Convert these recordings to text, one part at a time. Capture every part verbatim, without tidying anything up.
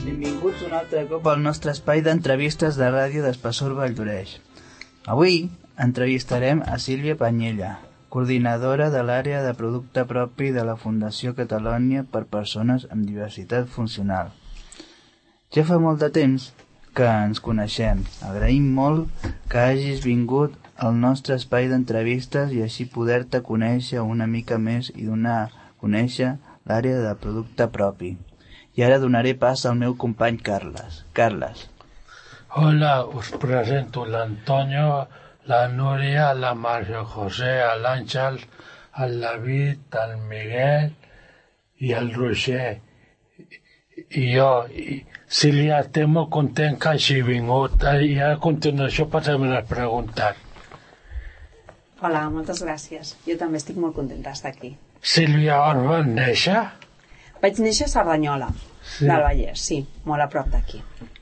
Benvinguts un altre cop al nostre espai d'entrevistes de ràdio d'Espessor Valldoreix. Avui entrevistarem a Sílvia Panyella, coordinadora de l'àrea de producte propi de la Fundació Catalònia per Persones amb Diversitat Funcional. Ja fa molt de temps que ens coneixem. Agraïm molt que hagis vingut al nostre espai d'entrevistes i així poder-te conèixer una mica més i donar a conèixer l'àrea de producte propi. I ara donaré pas al meu company Carles. Carles. Hola, us presento l'Antonio, la Núria, la Mario José, l'Àngel, el David, el Miguel i el Roger. I jo, i Sílvia, estic molt content que hagi vingut i a continuació passem a les preguntes. Hola, moltes gràcies. Jo també estic molt contenta d'estar aquí. Sílvia, on vas néixer? Vaig néixer a Cerdanyola, sí. Del Vallès, sí, molt a prop d'aquí.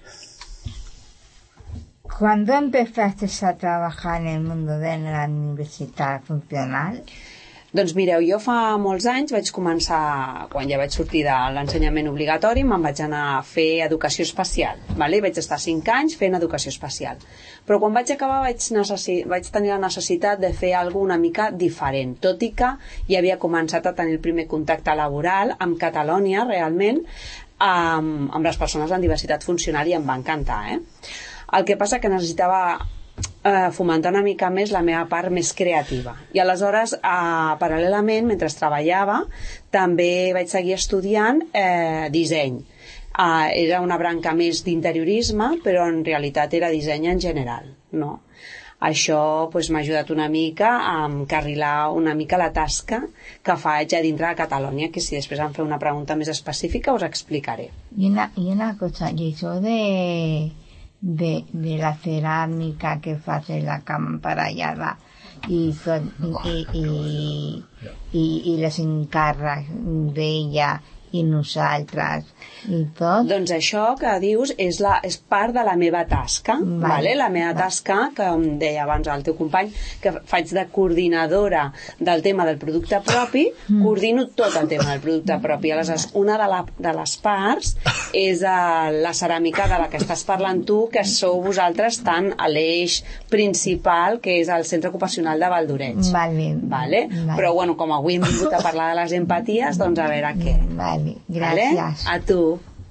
¿Cuándo empezaste a trabajar en el mundo de la universidad funcional? Doncs mireu, jo fa molts anys vaig començar, quan ja vaig sortir de l'ensenyament obligatori, me'n vaig anar a fer educació especial, vale? Vaig estar cinc anys fent educació especial. Però quan vaig acabar vaig, necessi... vaig tenir la necessitat de fer alguna una mica diferent, tot i que ja havia començat a tenir el primer contacte laboral amb Catalònia, realment, amb, amb les persones amb diversitat funcional, i em va encantar, eh? El que passa que necessitava Eh, fomentar una mica més la meva part més creativa. I aleshores, eh, paral·lelament, mentre treballava, també vaig seguir estudiant eh, disseny. Eh, era una branca més d'interiorisme, però en realitat era disseny en general, no? Això pues, m'ha ajudat una mica a encarrilar una mica la tasca que faig a dintre de Catalònia, que si després em feu una pregunta més específica us explicaré. I una, y una cosa, y eso de... De, de la cerámica que hace la cámara allá va y, y, y, y, y les encarres d'ella i nosaltres i tot. Doncs això que dius és, la, és part de la meva tasca, vale. Vale? La meva tasca, que em deia abans el teu company, que faig de coordinadora del tema del producte propi, mm. coordino tot el tema del producte propi. Aleshores, una de, la, de les parts és la ceràmica de la que estàs parlant tu, que sou vosaltres tant a l'eix principal, que és el Centre Ocupacional de Valldoreix. Vale. Vale? Vale. Però, bueno, com avui hem vingut a parlar de les empaties, doncs a veure què. Vale. Gràcies. Vale? A tu.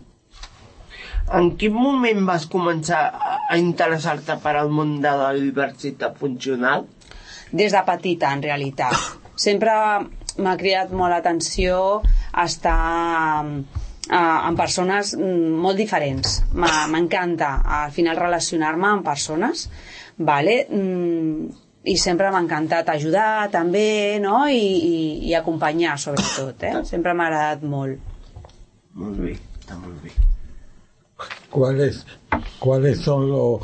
En quin moment vas començar a interessar-te per al món de la diversitat funcional? Des de petita, en realitat. Sempre m'ha cridat molt l'atenció estar amb persones molt diferents. M'encanta, al final, relacionar-me amb persones, vale? I sempre m'ha encantat ajudar també, no? I, i, i acompanyar, sobretot, eh? Sempre m'ha agradat molt. Molt bé, està molt bé. ¿Cuáles, cuáles son los,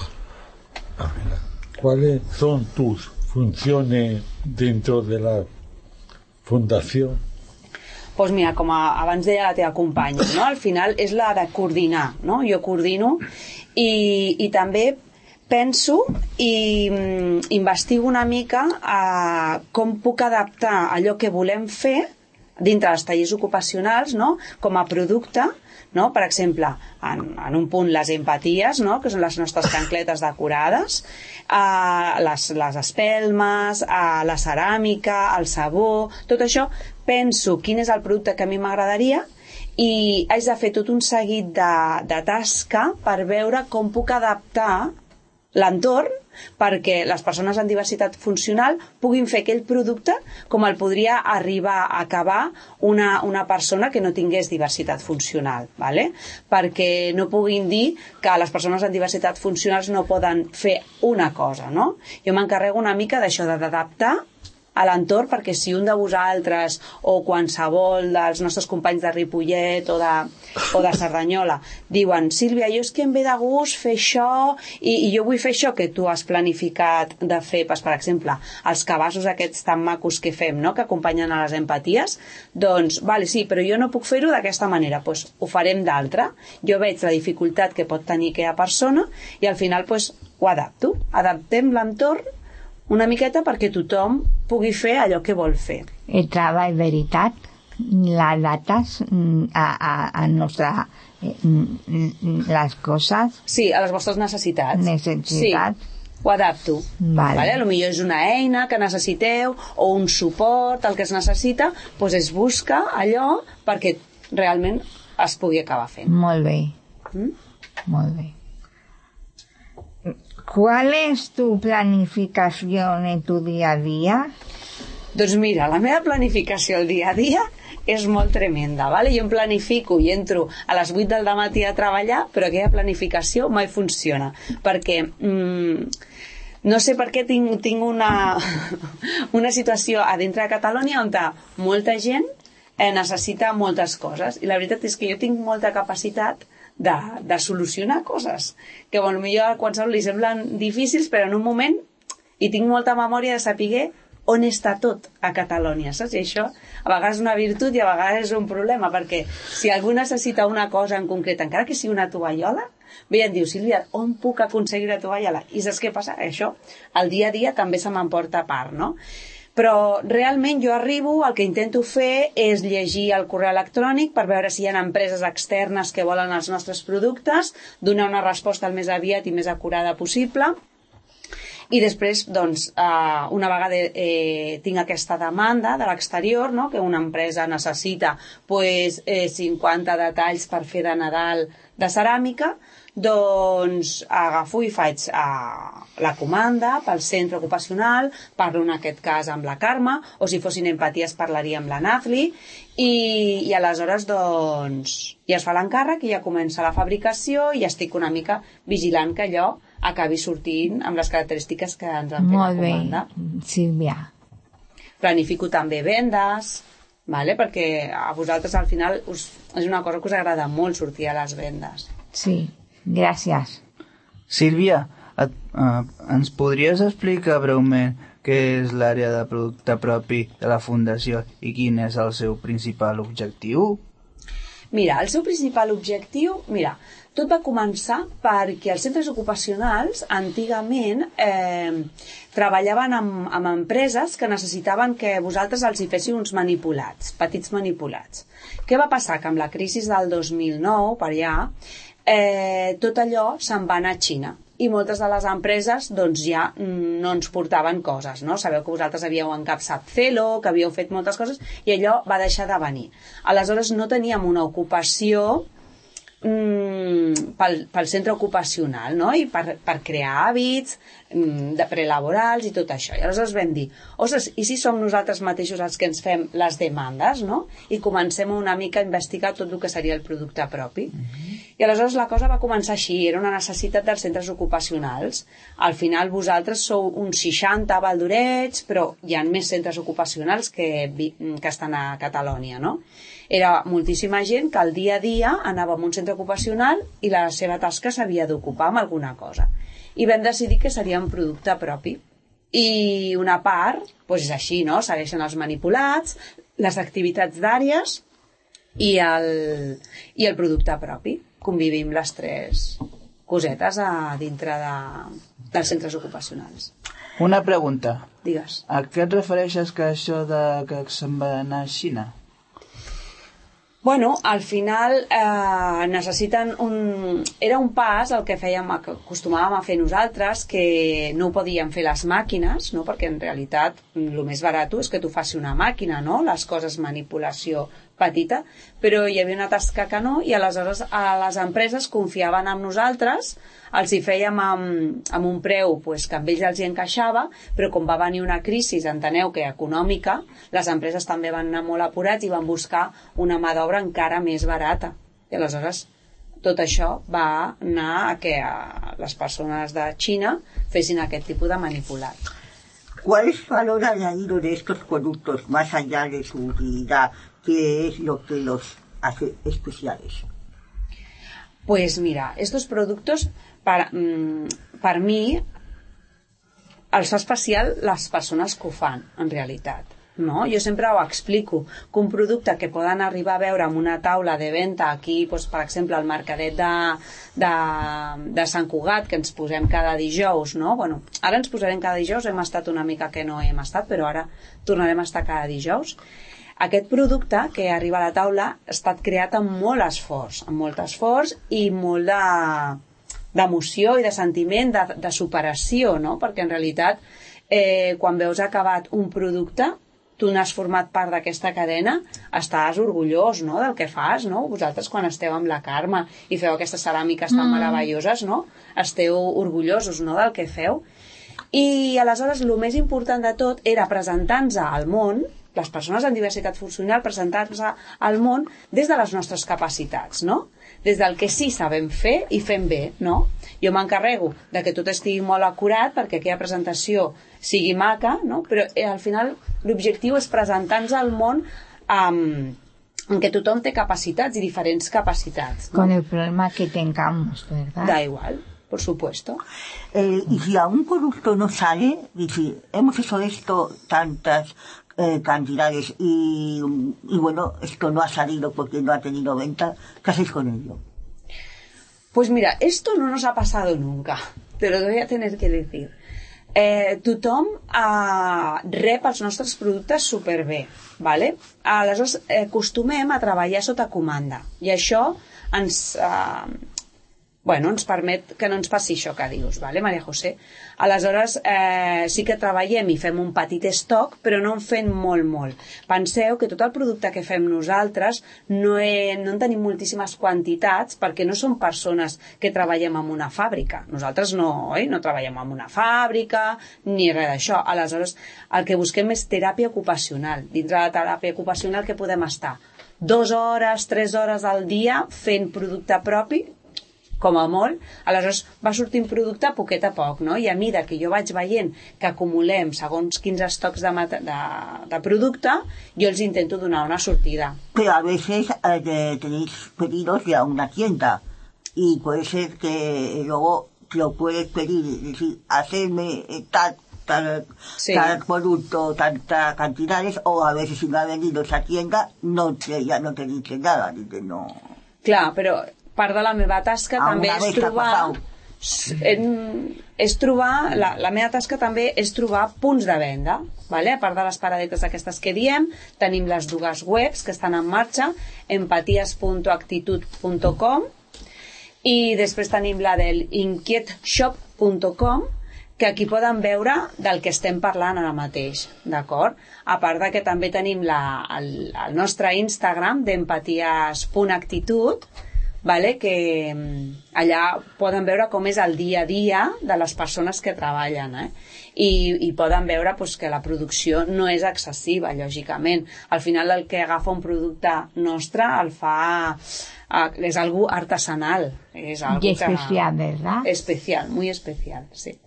cuáles son tus funciones dentro de la fundación? Doncs mira, com a, abans deia la teva companya, no? Al final és la de coordinar, no? Jo coordino i, i també penso i mm, investigo una mica a com puc adaptar allò que volem fer dintre dels tallers ocupacionals, no? Com a producte, no? Per exemple, en, en un punt les empaties, no? Que són les nostres xancletes decorades, eh, les, les espelmes, eh, la ceràmica, el sabó, tot això, penso quin és el producte que a mi m'agradaria i haig de fer tot un seguit de, de tasca per veure com puc adaptar l'entorn perquè les persones amb diversitat funcional puguin fer aquell producte com el podria arribar a acabar una, una persona que no tingués diversitat funcional, ¿vale? Perquè no puguin dir que les persones amb diversitat funcional no poden fer una cosa, no? Jo m'encarrego una mica d'això, d'adaptar a l'entorn, perquè si un de vosaltres o qualsevol dels nostres companys de Ripollet o de, o de Cerdanyola diuen, Sílvia, jo és que em ve de gust fer això i, i jo vull fer això que tu has planificat de fer, pues, per exemple, els cabassos aquests tan macos que fem, no? Que acompanyen a les empaties, doncs, vale, sí, però jo no puc fer-ho d'aquesta manera, pues, ho farem d'altra. Jo veig la dificultat que pot tenir aquella persona i al final pues, ho adapto, adaptem l'entorn una miqueta perquè tothom pugui fer allò que vol fer. El treball veritat. las datas a, a, a nuestra eh, las cosas. Sí, a les vostres necessitats. Necessitats. Sí. Ho adapto. Vale. Vale? A lo millor és una eina que necessiteu o un suport, el que es necessita, doncs es busca allò perquè realment es pugui acabar fent. Molt bé. Mm? Molt bé. ¿Cuál es tu planificación en tu día a día? Doncs mira, la meva planificació el dia a dia és molt tremenda, vale? Jo em planifico i entro a les vuit del matí a treballar, però aquella planificació mai funciona, perquè mm, no sé per què tinc, tinc una, una situació a dintre de Catalunya on molta gent eh, necessita moltes coses, i la veritat és que jo tinc molta capacitat de, de solucionar coses, que potser a qualsevol li semblen difícils, però en un moment, i tinc molta memòria de saber on està tot a Catalunya, saps? I això a vegades és una virtut i a vegades és un problema, perquè si algú necessita una cosa en concret, encara que sigui una tovallola, ve i em diu, Sílvia, on puc aconseguir la tovallola? I saps què passa? Això, el dia a dia també se m'emporta a part, no? Però realment jo arribo, el que intento fer és llegir el correu electrònic per veure si hi ha empreses externes que volen els nostres productes, donar una resposta el més aviat i més acurada possible. I després, doncs, eh, una vegada eh, tinc aquesta demanda de l'exterior, no? Que una empresa necessita pues, eh, cinquanta detalls per fer de Nadal de ceràmica, doncs agafo i faig eh, la comanda pel centre ocupacional, parlo en aquest cas amb la Carme, o si fossin empaties parlaria amb la Nazli, i, i aleshores doncs ja es fa l'encàrrec i ja comença la fabricació i estic una mica vigilant que allò acabi sortint amb les característiques que ens han fet la comanda. Molt bé, Sílvia. Planifico també vendes, vale? Perquè a vosaltres al final us, és una cosa que us agrada molt sortir a les vendes. Sí, gràcies. Sílvia, et, uh, ens podries explicar breument què és l'àrea de producte propi de la Fundació i quin és el seu principal objectiu? Mira, el seu principal objectiu, mira, tot va començar perquè els centres ocupacionals antigament eh, treballaven amb, amb empreses que necessitaven que vosaltres els hi féssiu uns manipulats, petits manipulats. Què va passar? Que amb la crisi del dos mil nou, per allà, eh, tot allò se'n va anar a Xina. I moltes de les empreses doncs, ja no ens portaven coses, no? Sabeu que vosaltres havíeu encapçat Celo, que havíeu fet moltes coses, i allò va deixar de venir. Aleshores no teníem una ocupació mm, pel, pel centre ocupacional, no? I per, per crear hàbits mm, de prelaborals i tot això. I aleshores vam dir, ostres, i si som nosaltres mateixos els que ens fem les demandes, no? I comencem una mica a investigar tot el que seria el producte propi. Mm-hmm. I aleshores la cosa va començar així, era una necessitat dels centres ocupacionals. Al final vosaltres sou uns seixanta a Valdoreig, però hi ha més centres ocupacionals que, que estan a Catalunya, no? Era moltíssima gent que al dia a dia anava a un centre ocupacional i la seva tasca s'havia d'ocupar amb alguna cosa. I vam decidir que seria un producte propi. I una part, doncs és així, no? Segueixen els manipulats, les activitats d'àrees i el, i el producte propi. Convivim les tres cosetes a dintre de, dels centres ocupacionals. Una pregunta. Digues. A què et refereixes que això de que se'n va anar a Xina? Bueno, al final eh, necessiten un... Era un pas el que fèiem, que acostumàvem a fer nosaltres, que no ho podíem fer les màquines, no? Perquè en realitat el més barat és que tu faci una màquina, no? Les coses manipulació petita, però hi havia una tasca que no, i aleshores a les empreses confiaven en nosaltres, els hi fèiem amb, amb un preu pues, que amb ells els hi encaixava, però com va venir una crisi, enteneu que econòmica, les empreses també van anar molt apurats i van buscar una mà d'obra encara més barata. I aleshores tot això va anar a que les persones de Xina fessin aquest tipus de manipulat. ¿Cuál es el valor añadido de estos productos más allá de su utilidad? ¿Qué es lo que los hace especiales? Pues mira, estos productos, per, mm, per mi, els fa especial les persones que ho fan, en realitat. No? Jo sempre ho explico, que un producte que poden arribar a veure en una taula de venda aquí, doncs, per exemple, al mercadet de, de, de Sant Cugat, que ens posem cada dijous, no? Bueno, ara ens posarem cada dijous, hem estat una mica que no hem estat, però ara tornarem a estar cada dijous. Aquest producte que arriba a la taula ha estat creat amb molt esforç, amb molt esforç i molt de, d'emoció i de sentiment, de, de superació, no? Perquè en realitat, eh, quan veus acabat un producte, tu n'has format part d'aquesta cadena, estàs orgullós, no?, del que fas, no? Vosaltres, quan esteu amb la Carme i feu aquestes ceràmiques tan mm. meravelloses, no?, esteu orgullosos, no?, del que feu. I aleshores el més important de tot era presentar-nos al món, les persones amb diversitat funcional, presentar-nos al món des de les nostres capacitats, no? Des del que sí sabem fer i fem bé, no? Jo m'encarrego de que tot estigui molt acurat perquè aquella presentació sigui maca, no? Però eh, al final l'objectiu és presentar-nos al món um, en què tothom té capacitats i diferents capacitats, ¿no? Con el problema que tengamos, ¿verdad? Da igual, por supuesto. Eh, y si a un producto no sale, y si hemos hecho esto tantas eh, cantidades y, y bueno, esto no ha salido porque no ha tenido venta, ¿qué hacéis con ello? Pues mira, esto no nos ha pasado nunca, te lo voy a tener que decir. Eh, tothom eh, rep els nostres productes superbé, ¿vale? Aleshores, eh, acostumem a treballar sota comanda i això ens, eh, bueno, ens permet que no ens passi això que dius, ¿vale, Maria José? Aleshores, eh, sí que treballem i fem un petit estoc, però no en fem molt, molt. Penseu que tot el producte que fem nosaltres no, he, no en tenim moltíssimes quantitats perquè no som persones que treballem en una fàbrica. Nosaltres no, oi? No treballem en una fàbrica ni res d'això. Aleshores, el que busquem és teràpia ocupacional. Dintre de la teràpia ocupacional que podem estar dues hores, tres hores al dia fent producte propi, com a molt, aleshores va sortint producte a poquet a poc, no? I a mesura que jo vaig veient que acumulem segons quins estocs de, de, de producte, jo els intento donar una sortida. Pero a veces eh, tenéis pedidos de a una tienda y puede ser que luego lo puedes pedir, es decir, hacerme tal, tal, sí. tal producto, tantas cantidades, o a veces si no ha vendido esa tienda, no te, ya no te dice nada, dice no. Clar, però part de la meva tasca ah, també és trobar, en, és trobar la, la meva tasca també és trobar punts de venda, vale? A part de les paradetes aquestes que diem, tenim les dues webs que estan en marxa, empatias punt actitud punt com i després tenim la del inquiet shop punt com, que aquí poden veure del que estem parlant ara mateix, d'acord? A part de que també tenim la, el, el nostre Instagram d'empatias punt actitud, vale? Que allà poden veure com és el dia a dia de les persones que treballen, eh? I, i poden veure pues, que la producció no és excessiva, lògicament. Al final el que agafa un producte nostre el fa... Eh, és algo artesanal. És algo y especial, que, ¿verdad? Especial, muy especial, sí.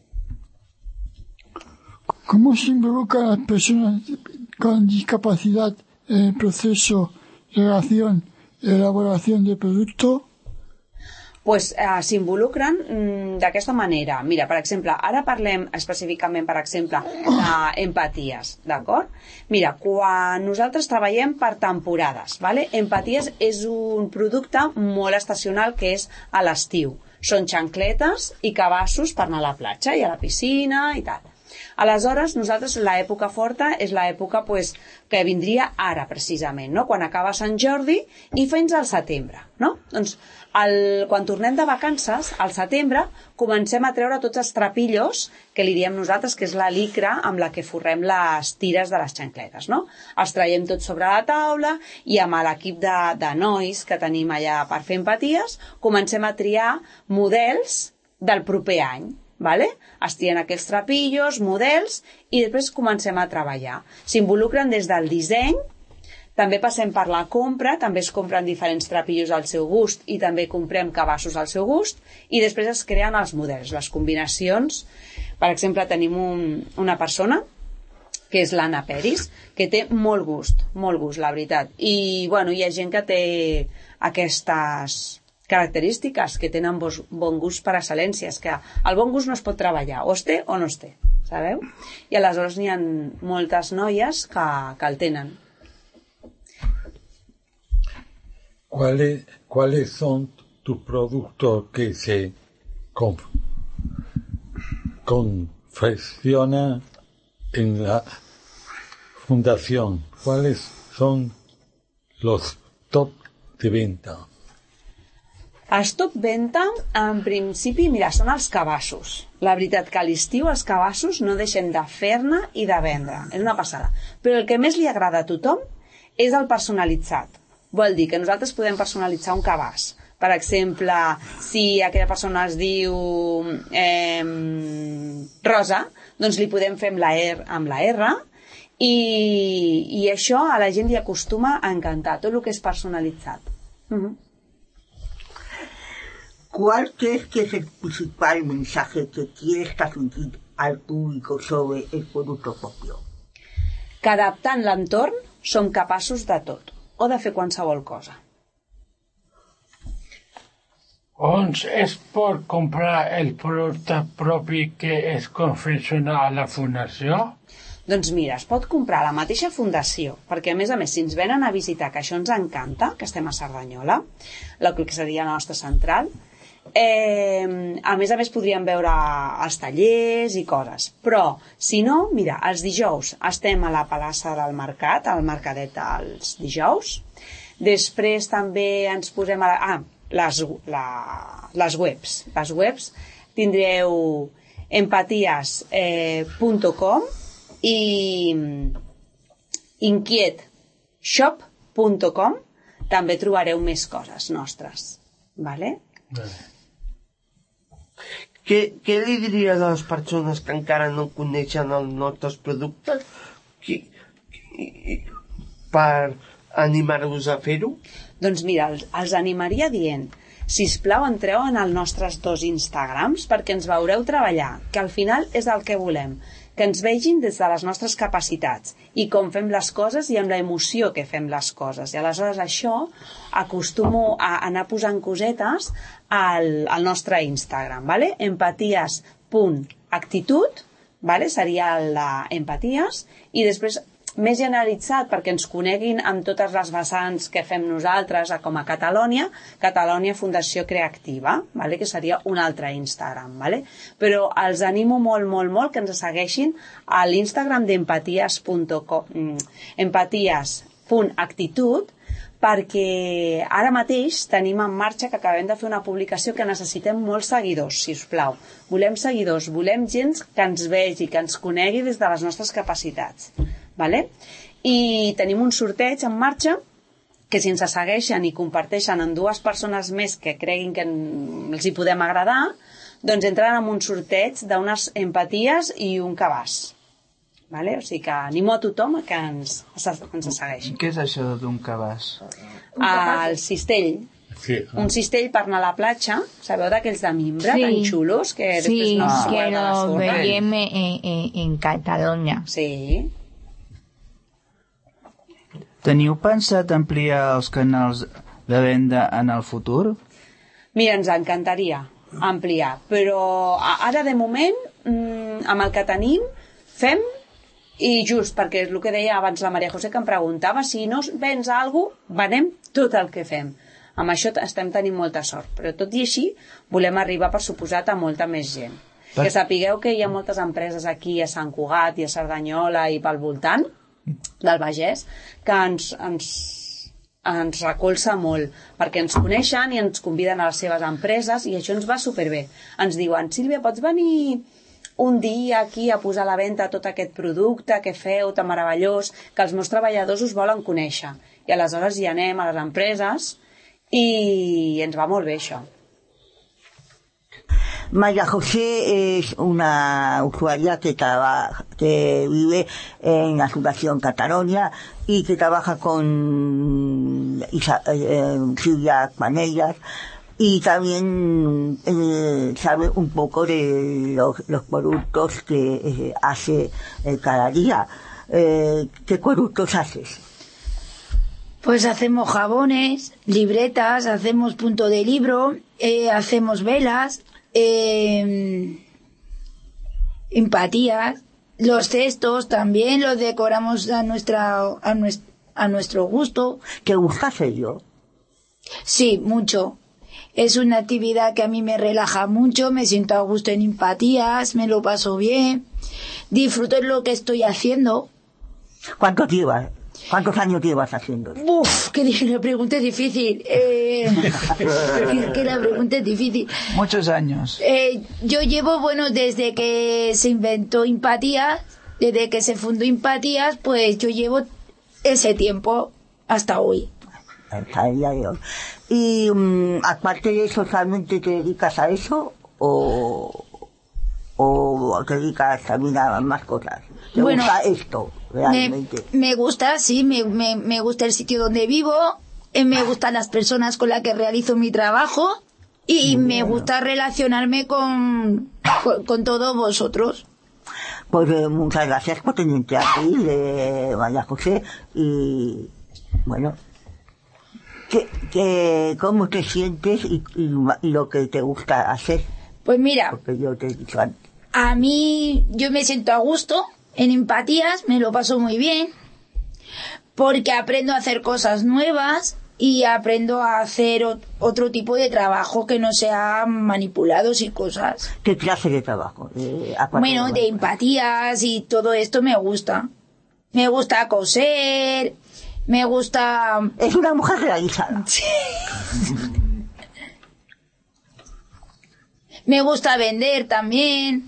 ¿Cómo se involucran las personas con discapacidad en el proceso, relación, elaboración de producto? Pues, eh, s'involucren mm, d'aquesta manera. Mira, per exemple, ara parlem específicament, per exemple, d'empaties, d'acord? Mira, quan nosaltres treballem per temporades, ¿vale? Empaties és un producte molt estacional que és a l'estiu. Són xancletes i cabassos per anar a la platja i a la piscina i tal. Aleshores, nosaltres l'època forta és l'època pues, que vindria ara, precisament, no? Quan acaba Sant Jordi i fins al setembre, no? Doncs, el, quan tornem de vacances, al setembre, comencem a treure tots els trapillos, que li diem nosaltres, que és la licra amb la que forrem les tires de les xancletes, no? Els traiem tots sobre la taula i amb l'equip de, de nois que tenim allà per fer empaties, comencem a triar models del proper any. Vale? Es trien aquests trapillos, models, i després comencem a treballar. S'involucren des del disseny, també passem per la compra, també es compren diferents trapillos al seu gust i també comprem cabassos al seu gust, i després es creen els models, les combinacions. Per exemple, tenim un, una persona que és l'Anna Peris, que té molt gust, molt gust, la veritat. I bueno, hi ha gent que té aquestes característiques que tenen bon gust per excel·lència, és que el bon gust no es pot treballar, o es té o no es té, sabeu? I aleshores n'hi ha moltes noies que, que el tenen. ¿Cuáles, ¿Cuáles son tus productos que se confeccionan en la fundación? ¿Cuáles son los top de venta? Els top venta, en principi, mira, són els cabassos. La veritat que a l'estiu els cabassos no deixen de fer-ne i de vendre. És una passada. Però el que més li agrada a tothom és el personalitzat. Vol dir que nosaltres podem personalitzar un cabàs. Per exemple, si aquella persona es diu eh, Rosa, doncs li podem fer amb la R, amb la R i, i això a la gent li acostuma a encantar, tot el que és personalitzat. Uh-huh. ¿Cuál crees que es el principal mensaje que quieres transmitir al público sobre el producto propio? Que adaptant l'entorn som capaços de tot, o de fer qualsevol cosa. On es pot comprar el producte propi que es confecciona a la fundació? Doncs mira, es pot comprar a la mateixa fundació, perquè a més a més, si ens venen a visitar, que això ens encanta, que estem a Cerdanyola, el que seria la nostra central, eh, a més a més podríem veure els tallers i coses, però si no, mira, els dijous estem a la plaça del Mercat, al Mercadet dels dijous, després també ens posem a la... Ah, les, la, les webs, les webs tindreu empaties punt com eh, i inquiet shop punt com, també trobareu més coses nostres, vale? Què, què li diries a les persones que encara no coneixen els nostres productes qui, qui, per animar-los a fer-ho? Doncs mira, els, els animaria dient, sisplau, entreu en els nostres dos Instagrams perquè ens veureu treballar, que al final és el que volem, que ens vegin des de les nostres capacitats i com fem les coses i amb la emoció que fem les coses. I aleshores això acostumo a anar posant cosetes al, al nostre Instagram, ¿vale? empaties punt actitud, ¿vale? Seria la empaties, i després més generalitzat perquè ens coneguin amb totes les vessants que fem nosaltres com a Catalònia, Catalònia Fundació Creativa, ¿vale? Que seria un altre Instagram, ¿vale? Però els animo molt, molt, molt que ens segueixin a l'Instagram d'empaties punt com, empaties punt actitud, perquè ara mateix tenim en marxa que acabem de fer una publicació que necessitem molts seguidors, si us plau. Volem seguidors, volem gent que ens vegi, que ens conegui des de les nostres capacitats. Vale? I tenim un sorteig en marxa que si ens segueixen i comparteixen amb dues persones més que creguin que els hi podem agradar, doncs entren en un sorteig d'unes empaties i un cabàs. Vale? O sigui que animo a tothom que ens, ens segueixi. Què és això d'un cabàs? El cistell. Sí. Un cistell per anar a la platja, sabeu d'aquells de mimbre, sí. tan xulos que sí, després no es es que guarda la lo sorra. veiem en, en, en Catalunya. Sí. Teniu pensat ampliar els canals de venda en el futur? Mira, ens encantaria ampliar, però ara de moment, amb el que tenim, fem, i just perquè és el que deia abans la Maria José, que em preguntava si no vens alguna cosa, venem tot el que fem. Amb això estem tenint molta sort, però tot i així volem arribar, per suposat, a molta més gent. Per... Que sapigueu que hi ha moltes empreses aquí a Sant Cugat i a Cerdanyola i pel voltant del Bages que ens, ens, ens recolza molt perquè ens coneixen i ens conviden a les seves empreses i això ens va superbé. Ens diuen, Sílvia, pots venir un dia aquí a posar a la venda tot aquest producte que feu tan meravellós, que els meus treballadors us volen conèixer. I aleshores hi anem a les empreses i ens va molt bé això. María José es una usuaria que trabaja, que vive en la Fundación Catalonia y que trabaja con Isa, eh, Silvia Manellas y también eh, sabe un poco de los, los productos que eh, hace eh, cada día. Eh, ¿Qué productos haces? Pues hacemos jabones, libretas, hacemos punto de libro, eh, hacemos velas, eh, empatías, los cestos también los decoramos a nuestra a, nuestro, a nuestro gusto. ¿Te gusta hacerlo? Sí, mucho. Es una actividad que a mí me relaja mucho, me siento a gusto en empatías, me lo paso bien, disfruto de lo que estoy haciendo. ¿Cuánto llevas? ¿Cuántos años llevas haciendo? Uf, que dije, la pregunta es difícil. Eh, que, que la pregunta es difícil. Muchos años. Eh, yo llevo, bueno, desde que se inventó Empatías, desde que se fundó Empatías, pues yo llevo ese tiempo hasta hoy. Hasta el día de hoy. Y um, aparte de eso, ¿realmente te dedicas a eso? ¿O, o te dedicas también a más cosas? ¿Te bueno, gusta esto? Realmente. Me, me gusta, sí, me, me, me gusta el sitio donde vivo, eh, me gustan las personas con las que realizo mi trabajo y Muy me bueno. gusta relacionarme con, con, con todos vosotros. Pues eh, muchas gracias por tenerte aquí, de María José, y bueno, ¿qué, qué, ¿cómo te sientes y, y, y lo que te gusta hacer? Pues mira, Porque yo te he dicho antes. a mí yo me siento a gusto en Empatías, me lo paso muy bien, porque aprendo a hacer cosas nuevas y aprendo a hacer ot- otro tipo de trabajo que no sea manipulados y cosas. ¿Qué clase de trabajo? Eh, aparte Bueno, de de Empatías y todo esto me gusta. Me gusta coser, me gusta... Es una mujer realizada. Me gusta vender también.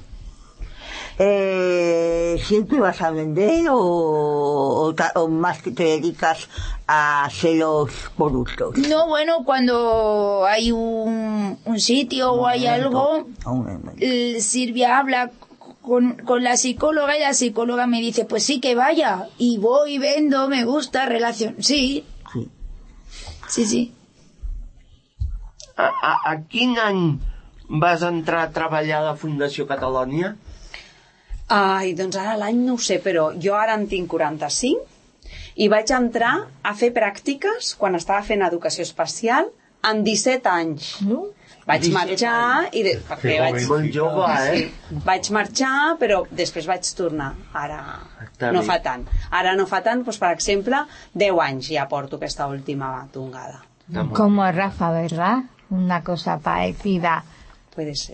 Eh, ¿Siempre vas a vender o, o, ta- o más que te dedicas a hacer los productos? No, bueno, cuando hay un, un sitio o hay algo, eh, Silvia habla con, con la psicóloga y la psicóloga me dice, pues sí que vaya. Y voy, vendo, me gusta, relación. Sí. Sí. Sí, sí. A, a, a quin any vas entrar a treballar a la Fundació Catalònia? Ai, doncs ara l'any no ho sé, però jo ara en tinc quaranta-cinc i vaig entrar a fer pràctiques quan estava fent educació especial amb disset anys. No? Vaig marxar i de, perquè vaig, Molt jove, eh? vaig marxar, però després vaig tornar. Ara Està no bé. fa tant. Ara no fa tant, doncs, per exemple, deu anys ja porto aquesta última tongada. Como Rafa, ¿verdad? Una cosa parecida. Puede ser.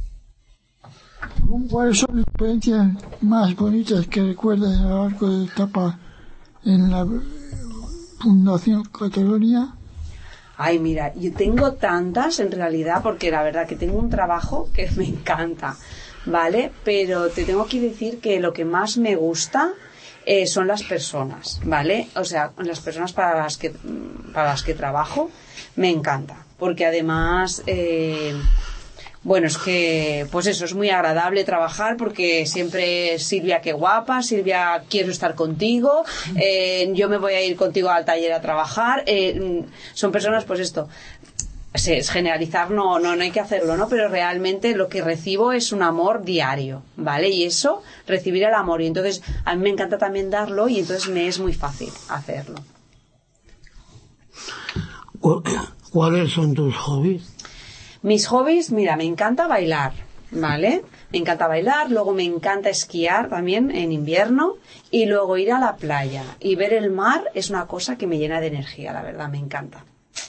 ¿Cuáles son las experiencias más bonitas que recuerdas a lo largo de la etapa en la Fundación Cataluña? Ay, mira, yo tengo tantas en realidad, porque la verdad que tengo un trabajo que me encanta, ¿vale? Pero te tengo que decir que lo que más me gusta eh, son las personas, ¿vale? O sea, las personas para las que, para las que trabajo me encanta, porque además... Eh, Bueno, es que, pues eso, es muy agradable trabajar porque siempre Silvia, qué guapa, Silvia, quiero estar contigo, eh, yo me voy a ir contigo al taller a trabajar. Eh, son personas, pues esto, sí, es generalizar, no, no, no hay que hacerlo, ¿no? Pero realmente lo que recibo es un amor diario, ¿vale? Y eso, recibir el amor. Y entonces, a mí me encanta también darlo y entonces me es muy fácil hacerlo. ¿Cuáles son tus hobbies? Mis hobbies, mira, me encanta bailar, ¿vale? Me encanta bailar, luego me encanta esquiar también en invierno y luego ir a la playa y ver el mar es una cosa que me llena de energía, la verdad, me encanta.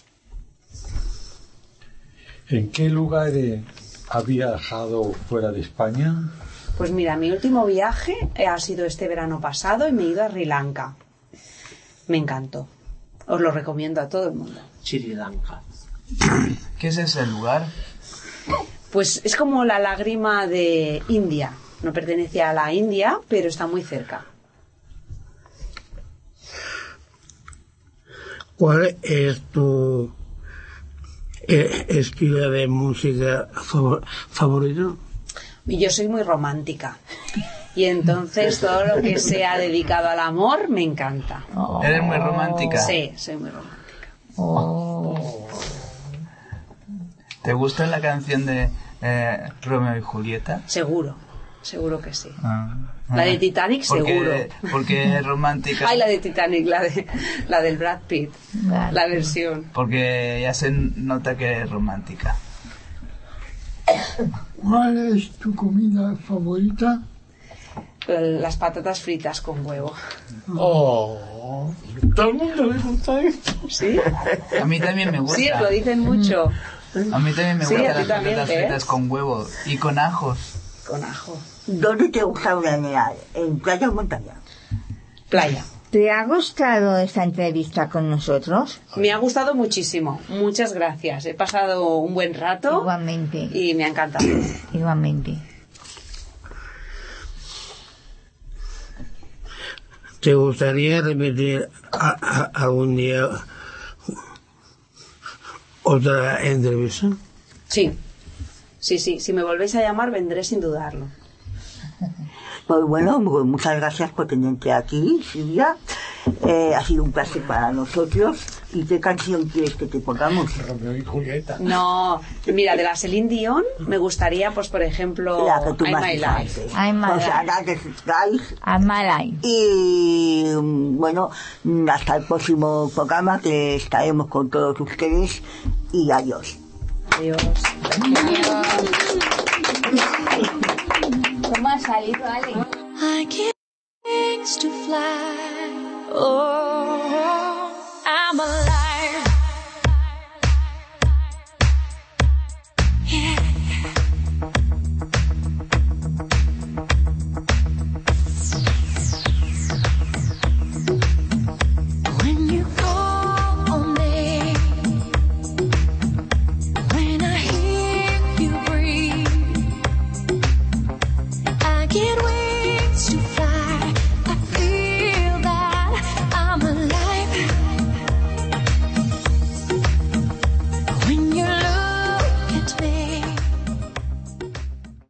¿En qué lugares ha viajado fuera de España? Pues mira, mi último viaje ha sido este verano pasado y me he ido a Sri Lanka. Me encantó. Os lo recomiendo a todo el mundo. Sri Lanka. ¿Qué es ese lugar? Pues es como la lágrima de India. No pertenece a la India, pero está muy cerca. ¿Cuál es tu eh, estilo de música favor- favorito? Y yo soy muy romántica. Y entonces todo lo que sea dedicado al amor me encanta. Oh. ¿Eres muy romántica? Sí, soy muy romántica. Oh. ¿Te gusta la canción de eh, Romeo y Julieta? Seguro, seguro que sí. Ah, La de ah. Titanic, Porque- seguro. Porque es romántica. Ay, la de Titanic, la, de, la del Brad Pitt, Vale. la versión. Porque ya se nota que es romántica. ¿Cuál es tu comida favorita? Las patatas fritas con huevo. Oh, todo el mundo le gusta esto. ¿Sí? A mí también me gusta. Sí, lo dicen mucho. A mí también me Sí, gustan a ti las también, patatas ¿ves? fritas con huevo y con ajos. Con ajo. ¿Dónde te gusta veranear? ¿En playa o montaña? Playa. ¿Te ha gustado esta entrevista con nosotros? Me ha gustado muchísimo. Muchas gracias. He pasado un buen rato. Igualmente. Y me ha encantado. Igualmente. ¿Te gustaría repetir a, a, algún día otra entrevista? Sí. Sí, sí. Si me volvéis a llamar, vendré sin dudarlo. Pues bueno, muchas gracias por tenerte aquí, Silvia. Eh, ha sido un placer para nosotros. ¿Y qué canción quieres que te pongamos? Romeo y Julieta. No, mira, de la Celine Dion me gustaría, pues por ejemplo, La que tú I'm más My Life. I'm My O sea, Life. Life. I'm My Life. Y bueno, hasta el próximo programa, que estaremos con todos ustedes. Y adiós. Adiós. ¿Cómo ha salido, Ale? I get wings to fly. Oh, I'm alive. Yeah. When you call on me, when I hear you breathe, I get wings.